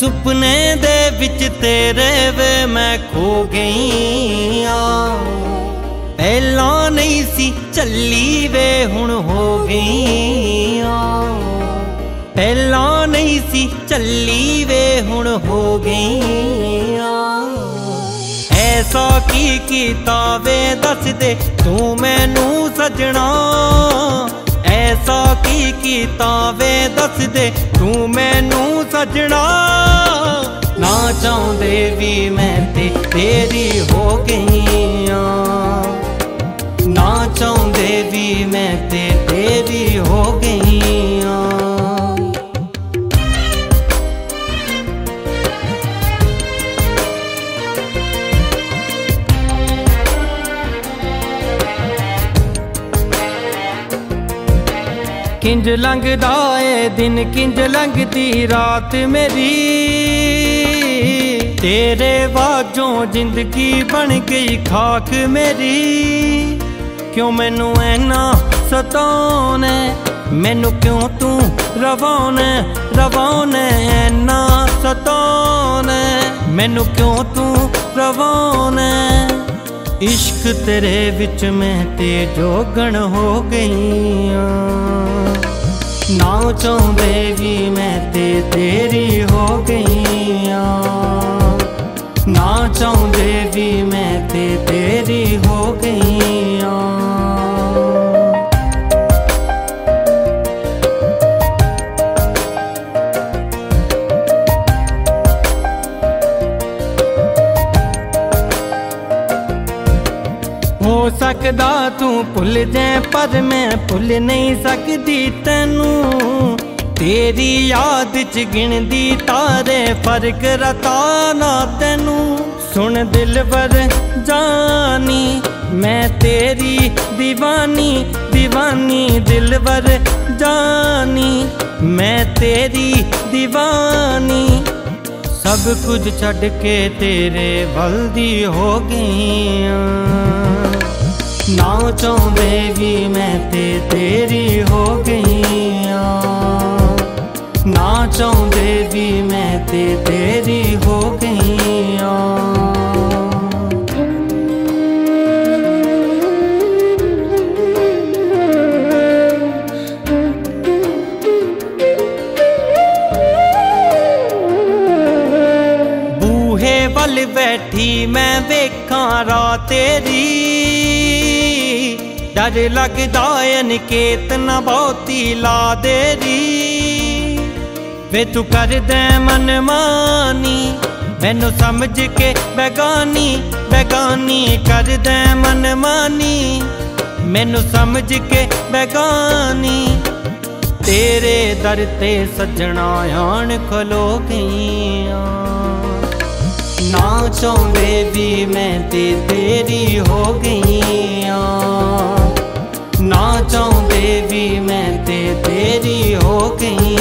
सुपने दे विच तेरे वे मैं खो गई पहला नहीं सी चली वे हुण हो गई पहला नहीं सी चली वे हुण हो गई ऐसा की कीता वे दस दे तू मैनू सजना ऐसा की कीता वे दस दे तू मैनू सजना ना चाहुंदे भी मैं ते तेरी हो गई ना चाहुंदे भी मैं ते तेरी हो गई किंज लंघदा ए दिन किंज लंघदी रात मेरी तेरे बाजों जिंदगी बन गई खाक मेरी क्यों मैनू ऐना सताउणे मैनू क्यों तू रवाउने रवाउने ऐना सताउणे मैनू क्यों तू रवाउने इश्क तेरे विच मैं ते जोगण हो गई ना चाहुंदे भी मैं ते तेरी हो गई ना चाहुंदे भी मैं ते तेरी हो गई हो सकदा तू भुल जाए पर मैं भुल नहीं सकदी तैनू तेरी याद च गिनदी तारे फर्क रता ना तैनू सुन दिलबर जानी मैं तेरी दीवानी दीवानी दिलबर जानी मैं तेरी दीवानी सब कुछ छड़ के तेरे वल दी हो गई ना चाहुंदे भी मैं ते तेरी हो गई ना चाहुंदे भी मैं ते तेरी हो गई बूहे वल बैठी मैं वेखां रात तेरी डर लगदा अनिकेत ना बहुती ला देरी वे तू कर दे मन मानी मैनू समझ के बेगानी बेगानी कर दे मन मानी मैनू समझ के बेगानी तेरे दर ते सजना आन खलो गई ना चाहुंदे भी मैं ते तेरी हो गई ना चाहुंदे भी मैं ते तेरी हो गई